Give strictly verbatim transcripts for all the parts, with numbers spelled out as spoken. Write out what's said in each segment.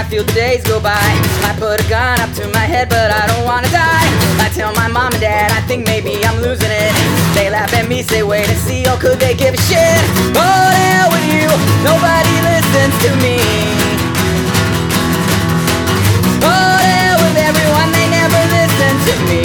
feel the days go by. I put a gun up to my head, but I don't wanna die. I tell my mom and dad, I think maybe I'm losing it. They laugh at me, say wait and see, oh could they give a shit? Oh, to hell with you, nobody listens to me. Oh, to hell with everyone, they never listen to me.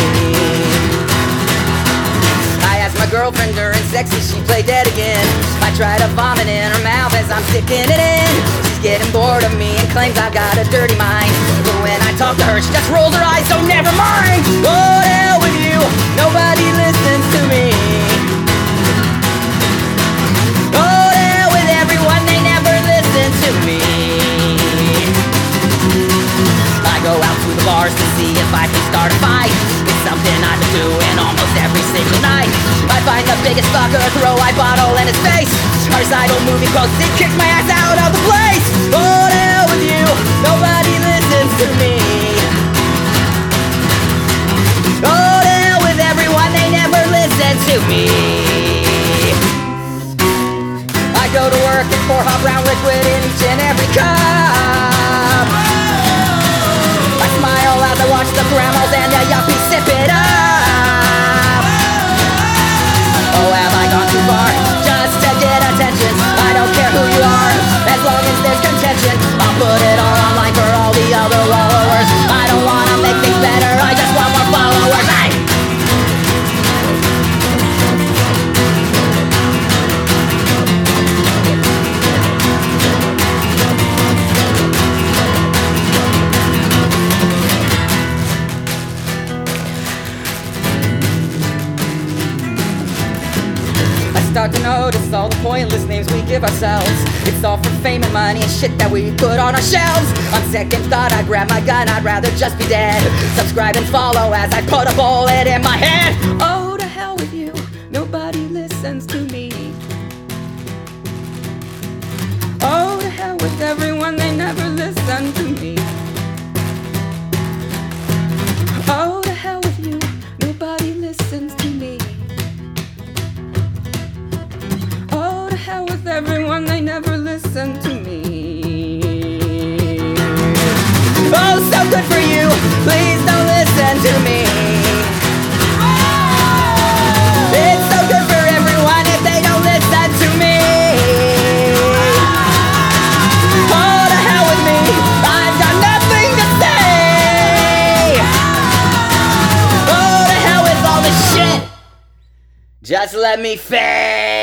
I asked my girlfriend during sex if she played dead again. I try to vomit in her mouth as I'm sticking it in. She's getting bored of me and claims I've got a dirty mind. But when I talk to her, she just rolls her eyes, so never mind. Oh, to hell with you, nobody listens to me. Oh, to hell with everyone, they never listen to me. I go out to the bars to see if I can start a fight. It's something I've been doing almost every single night. I find the biggest fucker, throw a bottle in his face. Our recital movie quotes, it kicks my ass out of the place. Oh, to hell with you, nobody listens to me. Oh, to hell with everyone, they never listen to me. I go to work and pour hot brown liquid in each and every cup. I smile as I watch the grandmas and the yuppies sip it up. Oh, have I gone too far just to get attention? I don't care who you are, as long as there's contention. I'll put it all online for all the other wallowers. I don't wanna make things better, I just want more followers. Hey! Start to notice all the pointless names we give ourselves. It's all for fame and money and shit that we put on our shelves. On second thought, I grab my gun, I'd rather just be dead. Subscribe and follow as I put a bullet in my head. Oh, to hell with you, nobody listens to me. Oh, to hell with everyone, they never listen to me. Oh, to hell with you, nobody listens to me. Hell with everyone, they never listen to me. Oh, so good for you, please don't listen to me. It's so good for everyone if they don't listen to me. Oh, to hell with me, I've got nothing to say. Oh, to hell with all this shit, just let me fade.